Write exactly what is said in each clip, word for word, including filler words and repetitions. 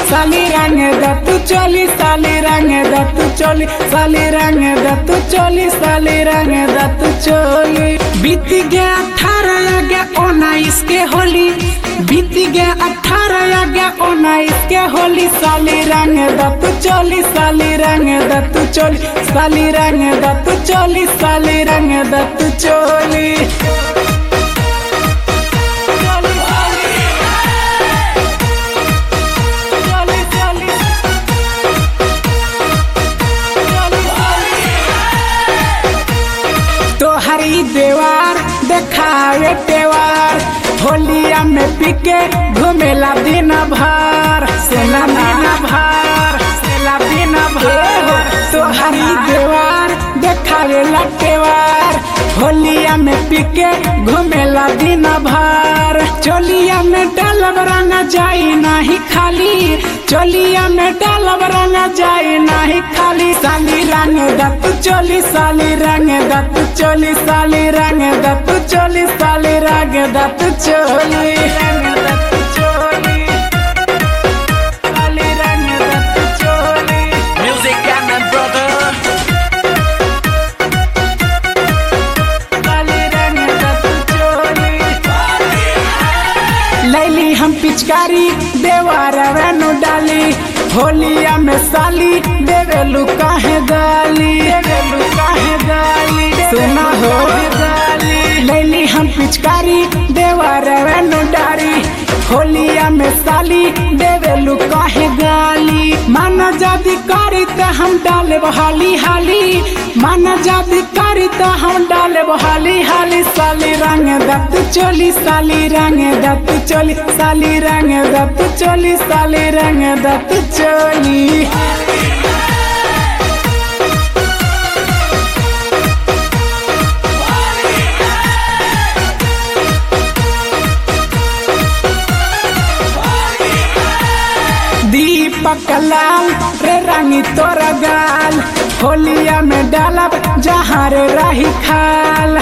साली रंग दत्तू चोली साली रंग दत्तू चोली साली रंग दत्तू चोली साली रंग दत्तू चोली। बीत गया अठारह आ गया उन्नीस के होली, बीत गया अठारह आ गया उन्नीस के होली। साली रंग दत्तू चोली साली रंग दत्तू चोली साली रंग दत्तू चोली साली रंग दत्तू चोली। तोहरी देवार देखावे तेवार, होलिया में पिके घूमेला दिन भर सेला दिन भर सेला दिन भर। तोहरी देवार देखावे तेवार, होलिया में पिके घूमेला दिन भर। चोलिया में डालब रंग जाई नहीं खाली, चोलिया में डालब रंग जाई नहीं खाली। साली रंग दत्तू चोली साली रंग दत्तू चोली साली रंग दत्तू चोली साली रंग दत्तू चोली रंग दत्तू चोली साली रंग दत्तू चोली। Music and my brother. साली रंग दत्तू चोली। लैली हम पिचकारी देवार वेनु डाली, होलिया में साली देवेलू काहे गाली देवेलू काहे गाली सुना हो गाली। लैली हम पिचकारी देवार वेनु डाली, होलिया में साली देवेलू काहे गाली। माना जादी करी त हम डाले हाली हाली, माना जादी करी त हम डाले हाली हाली। साली रंग दत्तू चोली साली रंग दत्तू चोली साली रंग दत्तू चोली साली रंग दत्तू चोली। दीपक लाल रे रंगी तोरा गाल, होलिया में डालब जहाँ रे रही खाल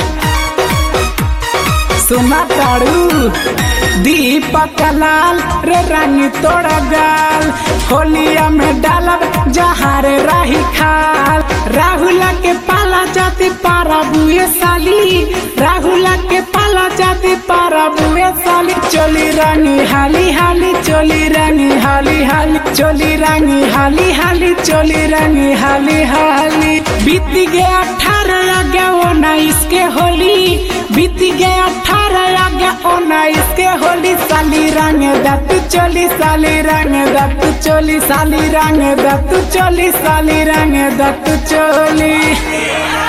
सुना ताड़ू। दीपक लाल रे रंगी तोरा गाल, होलिया में डालब जहाँ रे रही खाल। राहुल के पाला जाती पारा बुए साली, राहुल के पाला जाती पारा बुए साली। चोली रंगी हाली हाली चोली रंगी हाली हाली चोली रंगी हाली हाली चोली रंगी हाली हाली। बीत गया अठारह आ गया उन्नीस के होली, बीत गया अठारह आ गया उन्नीस के होली। साली रंग दत्तू चोली साली रंग दत्तू चोली साली रंग दत्तू चोली साली रंग दत्तू चोली।